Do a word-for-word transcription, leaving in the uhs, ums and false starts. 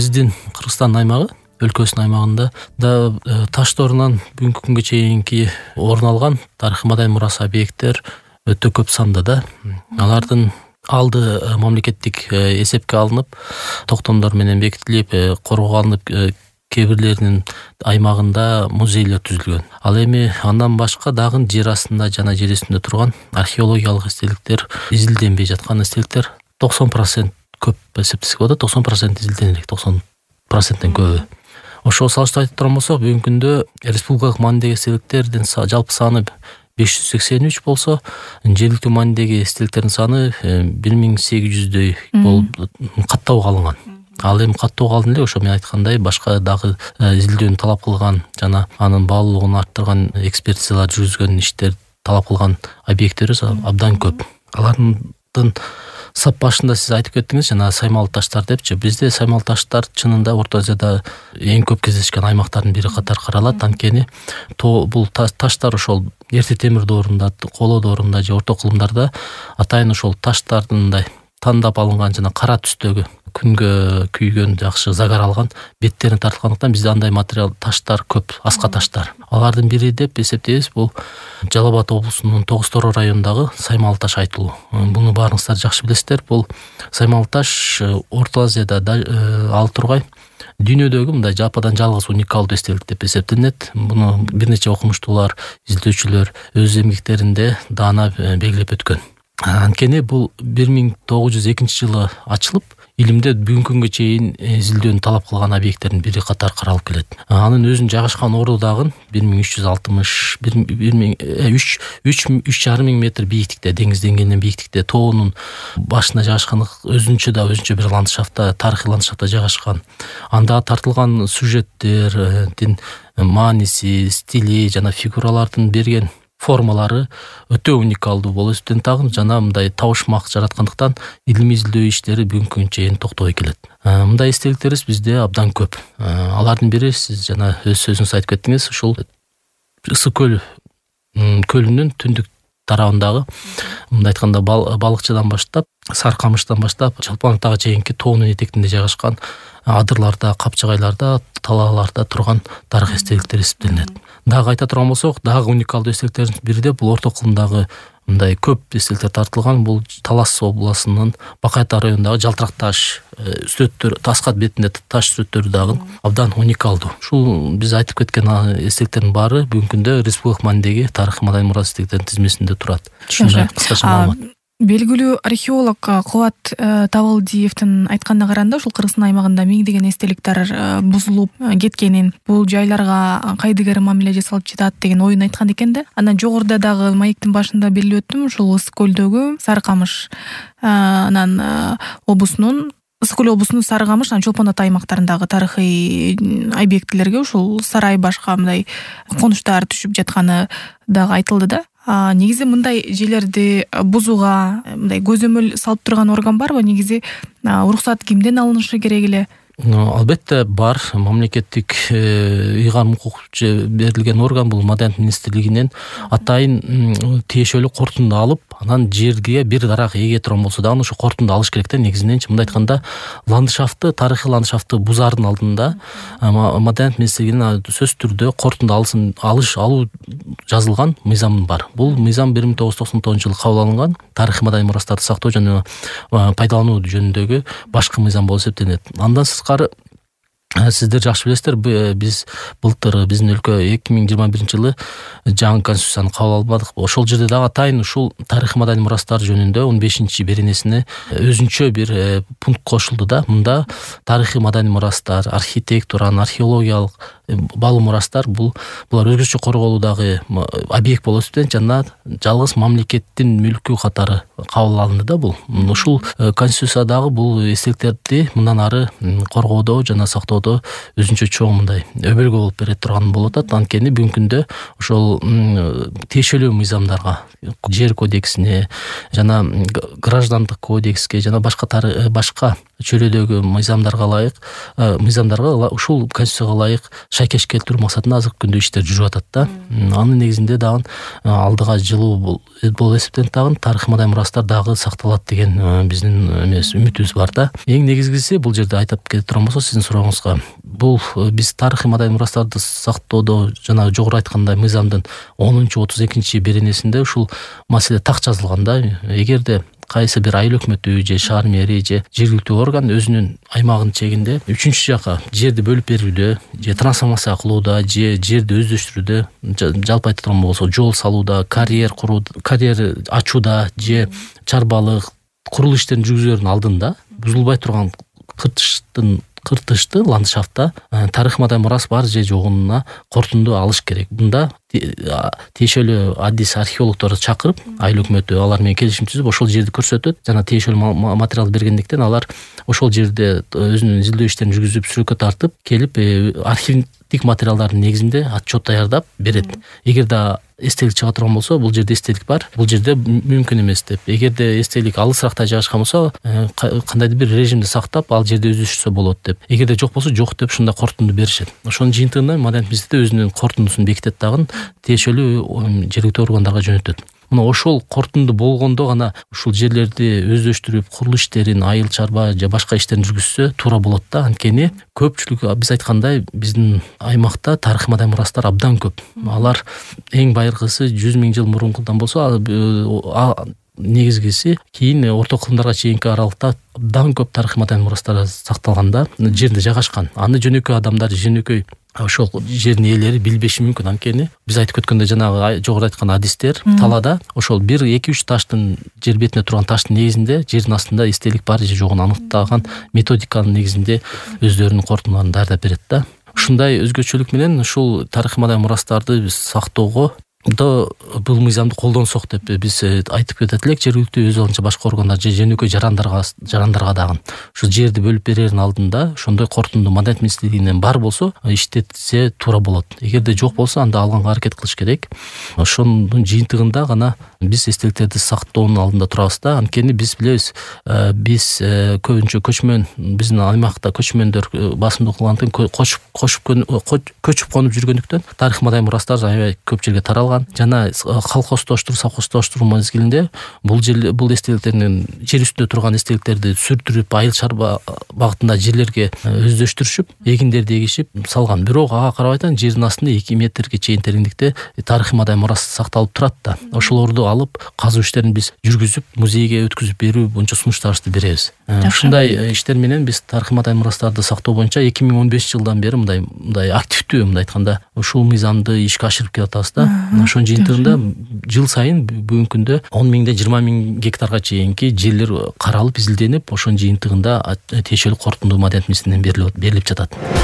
биздин Кыргызстан аймагы өлкөсүнүн аймагында да ташторунан бүгүнкү күнгө чейинки орун алган тарыхый маданий мурасы объекттер өтө көп санда да. Алардын алды мамлекеттик эсепке алынып, токтомдор менен бекитилип, коргоого алынып, кээ бирлеринин аймагында музейлер түзүлгөн. Ал эми андан башка дагы жер астында жана жер үстүндө турган археологиялык эстеликтер, изилденбей жаткан эстеликтер токсон процент көп эсептесек болот. токсон процент изилденелик, токсон проценттен көбү. Ошого салыштырып айтып турган болсок, бүгүнкү күндө республикалык маанидеги эстеликтердин жалпы саны беш жүз сексен үч болсо, жергиликтүү маанидеги эстеликтердин саны бир миң сегиз жүздөй болуп каттоого алынган. Ал эми каттоого алынды эле, ошо мен айткандай башка дагы изилдөөнү талап кылган жана анын баалуулугун арттырган экспертизалар жүргүзгөн иштер талап кылган объекттерибиз абдан көп. Алардын сап башында сиз айтып кеттиңиз, жана саймал таштар депчи. Бизде саймал таштар чынында Орто Азияда эң көп кездешкен аймактардын бири катары каралат. Анткени бул таштар ошол эрте темир доорунда, коло доорунда же орто кылымдарда атайын ошол таштардындай тандап алынган жана кара түстөгү күнгө күйгөн, жакшы загар алган беттерине тартылгандыктан бизде андай материал таштар көп, аска таштар. Алардын бири деп эсептейбиз, бул Жалал Абад облусунун Тогуз Тороо районундагы Саймал таш айтылуу. Буну баарыңыздар жакшы билесиздер. Бул Саймал таш Орто Азияда ал тургай дүйнөдөгү мындай жападан жалгыз уникалдуу эстелик деп эсептелет. Буну бир нече окумуштуулар, изилдөөчүлөр өз эмгектеринде даана белгилеп өткөн. Анткени бул бир миң тогуз жүз экинчи жылы ачылып, илимде бүгүнкү күнгө чейин изилдөөнү талап кылган объекттердин бири катары каралып келет. Анын өзүнүн жайгашкан орду дагы бир миң үч жүз алтымыш үч жарым миң метр бийиктикте, деңиз деңгээлинен бийиктикте, тоонун башына жайгашкан, өзүнчө да өзүнчө бир ландшафтта, тарыхый ландшафтта жайгашкан. Анда тартылган сюжеттердин мааниси, стили жана фигуралардын берген формалары өтө уникалдуу болуп эсептелет дагы, жана мындай табышмак жараткандыктан илимий изилдөө иштери бүгүнкү күнгө чейин токтобой келет. Мындай эстеликтерибиз бизде абдан көп. Алардын бири сиз жана өз сөзүңүздө айтып кеттиңиз, ушул Ысык көл көлүнүн түндүк тарабындагы, мындай айтканда балыкчыдан баштап, Саркамыштан баштап, Чолпон атага чейинки тоонун этегинде жайгашкан адырларда, капчыгайларда, талааларда турган тарых эстеликтер эсептелет. Дагы айта турган болсок, дагы уникалдуу эстеликтердин бири де бул орто кылымдагы мындай көп эстеликтер тартылган, бул Талас областынын Бакай Ата районундагы жалтырак таш сүрөттөр, таскат бетинде таш сүрөттөрү дагы абдан уникалдуу. Ушул биз айтып кеткен эстеликтердин баары бүгүнкү күндө республикалык маанидеги тарыхый маданий мурас эстеликтердин тизмесинде турат. Ушундай кыскача маалымат. Белгилүү археолог Кубат Табылдиевдин айтканына караганда, ушул Кыргызстан аймагында миңдеген эстеликтер бузулуп кеткенин, бул жайларга кайдыгер мамиле жасалып жатат деген оюн айткан экен да. Анан жогоруда дагы маектин башында белгилеп өттүм, ушул Ысык көлдөгү Сарыкамыш анан облусунун Ысык көл облусунун Сарыкамыш, анан Чолпон Ата аймактарындагы тарыхый объектилерге ушул сарай башка мындай конуштар түшүп жатканы дагы айтылды да. Негизи мындай жерлерди бузууга мындай көзөмөл салып турган орган барбы? Негизи уруксат кимден алынышы керек эле? Албетте бар. Мамлекеттик ыйгарым укук берилген орган бул Маданият министрлигинен атайын тиешелүү кортунду алып, анан жерге бир дарак эге турган болсо дагы ошо кортунду алыш керек да. Негизиненчи мындай айтканда, ландшафтты, тарыхый ландшафтты бузаардын алдында Маданият министрлигинин сөзсүз түрдө кортунду алысын алыш алуу жазылган мыйзам бар. Бул мыйзам бир миң тогуз жүз токсон тогузунчу жылы кабыл алынган тарыхый маданий мурастарды сактоо жана пайдалануу жөнүндөгү башкы мыйзам болуп эсептелет. Андан сырткары сиздер жакшы билесиздер, биз былтыр биздин өлкө эки миң жыйырма биринчи жылы жаңы конституцияны кабыл албадык. Ошол жерде дагы атайын ушул тарыхый маданий мурастар жөнүндө он бешинчи беренесине өзүнчө бир пункт кошулду да. Мында тарыхый маданий мурастар, архитектура, археологиялык баалуу мурастар бул булар өзгөчө корголуудагы объект болуп эсептелет жана жалгыз мамлекеттин мүлкү катары кабыл алынды да бул. Ушул конституциядагы бул эстеликтерди мындан ары коргоодо жана сактоодо өзүнчө чоң мындай өбөлгө болуп бере турган болот. Анткени бүгүнкү күндө ошол тиешелүү мыйзамдарга, жер кодексине жана граждандык кодекске жана башка башка чөйрөдөгү мыйзамдарга ылайык мыйзамдарга ушул конституцияга ылайык шайкеш келтирүү максатында азыркы күндө иштер жүрүп атат да. Анын негизинде дагы алдыга жылуу болуп эсептелет, дагы тарыхый маданий мурастар дагы сакталат деген биздин эмес үмүтүбүз бар да. Эң негизгиси бул жерде айтып кете турган болсо сиздин сурооңузга, бул биз тарыхый маданий мурастарды сактоодо жана жогору айткандай мыйзамдын онунчу отуз экинчи беренесинде ушул маселе так жазылган да. Эгерде кайсы бир айыл өкмөтү же шаар мэри же жергиликтүү орган өзүнүн аймагынын чегинде үчүнчү жака жерди бөлүп берүүдө же трансформация кылууда же жерди өздөштүрүүдө, жалпы айта турган болсо жол салууда, карьер куруу, карьер ачууда же чарбалык курулуш иштерин жүргүзүүнүн алдында бузулбай турган кыртыштын кыртышты ландшафтта тарыхый маданий мурас бар же жогуна кортунду алыш керек. Мында тиешелүү адис археологдорду чакырып, айыл өкмөтү алар менен келишим түзүп ошол жерди көрсөтөт жана тиешелүү материал бергендиктен алар ошол жерде өзүнүн изилдөө иштерин жүргүзүп, сүрөккө тартып келип архивдик материалдардын негизинде отчет даярдап берет. Эгерде эстелик чыга турган болсо, бул жерде эстелик бар, бул жерде мүмкүн эмес деп. Эгерде эстелик алысыракта жайгашкан болсо, кандайдыр бир режимди сактап ал жерде өздөштүрсө болот деп. Эгерде жок болсо жок деп ушундай кортунду беришет. Ошонун жыйынтыгында Маданият министрлиги өзүнүн кортундусун бекитет, дагы тиешелүү жергиликтүү органдарга жөнөтөт. Мына ошол кортунду болгондо гана ушул жерлерди өздөштүрүп, курулуш иштерин, айыл чарба же башка иштерин жүргүзсө туура болот да. Анткени көпчүлүк биз айткандай биздин аймакта тарыхый маданий мурастар абдан көп. Алар эң байыркысы жүз миң жыл мурункудан болсо, негизгиси кийин орто кылымдарга чейинки аралыкта абдан көп тарыхый маданий мурастар сакталганда жерде жайгашкан. Аны жөнөкөй адамдар, жөнөкөй ошол жердин ээлери билбеши мүмкүн. Анткени биз айтып өткөндө жанагы жогору айткан адистер талаада ошол бир эки үч таштын жер бетинде турган таштын негизинде жердин астында эстелик бар же жогун аныктаган методиканын негизинде өздөрүнүн кортундарын даярдап берет да. Ушундай өзгөчөлүк менен ушул тарыхый маданий мурастарды сактоого да бул мыйзамды колдонсок деп биз айтып кетет элек. Жергиликтүү өз алынча башка органдар же жөнөкөй жарандарга жарандарга дагы ушу жерди бөлүп берердин алдында ошондой кортунду Маданият министрлигинен бар болсо иштетсе туура болот. Эгерде жок болсо анда алганга аракет кылыш керек. Ошонун жыйынтыгында гана биз эстеликтерди сактоонун алдында турабыз да. Анткени биз билебиз, биз көбүнчө көчмөн, биздин аймакта көчмөндөр басымдуу кылгандыктан кошуп кошуп көчүп конуп жүргөндүктөн тарыхый маданий мурастар аябай көп жерге таралган. Жана колхоздоштуруп, совхоздоштуруу мезгилинде бул жер бул эстеликтердин жер үстүндө турган эстеликтерди сүрдүрүп, айыл чарба багытында жерлерге өздөштүрүшүп, эгиндерди эгишип салган. Бирок ага карабайтан жердин астында эки метрге чейин тереңдикте тарыхый маданий мурас сакталып турат да. Ошолорду алып казуу иштерин биз жүргүзүп, музейге өткүзүп берүү боюнча сунуштарыбызды беребиз. Ушундай иштер менен биз тарыхый маданий мурастарды сактоо боюнча эки миң он бешинчи жылдан бери мындай мындай активдүү, мындай айтканда ушул мыйзамды ишке ашырып келатабыз да. Ошонун жыйынтыгында жыл сайын бүгүнкү күндө он миңден жыйырма миң гектарга чейинки жерлер каралып, изилденип, ошонун жыйынтыгында тиешелүү кортунду Маданият министрлигинен берилип жатат.